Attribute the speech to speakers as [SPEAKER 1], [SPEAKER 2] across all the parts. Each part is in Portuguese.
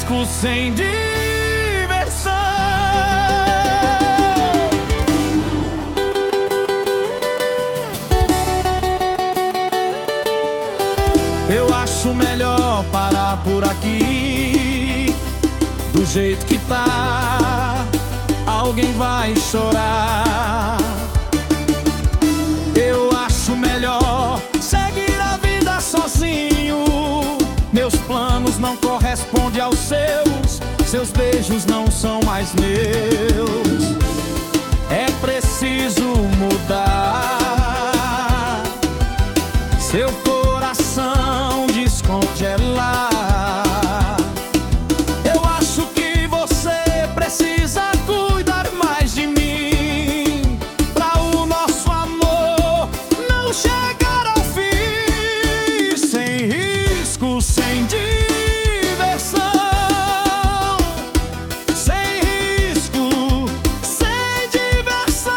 [SPEAKER 1] risco, sem diversão. Eu acho melhor parar por aqui. Do jeito que tá, alguém vai chorar. Eu acho melhor seguir a vida sozinho. Meus planos não correspondem aos seus. Seus beijos não são mais meus. É preciso mudar. Seu coração descongelar. Eu acho que você precisa cuidar mais de mim, pra o nosso amor não chegar ao fim. Sem risco, sem diversão. Sem risco, sem diversão.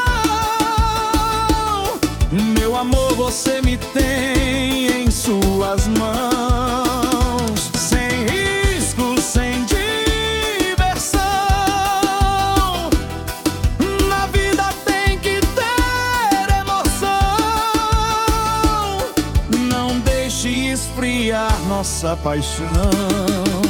[SPEAKER 1] Meu amor, você me tem em suas mãos. Sem risco, sem diversão. Na vida tem que ter emoção. Não deixe esfriar nossa paixão.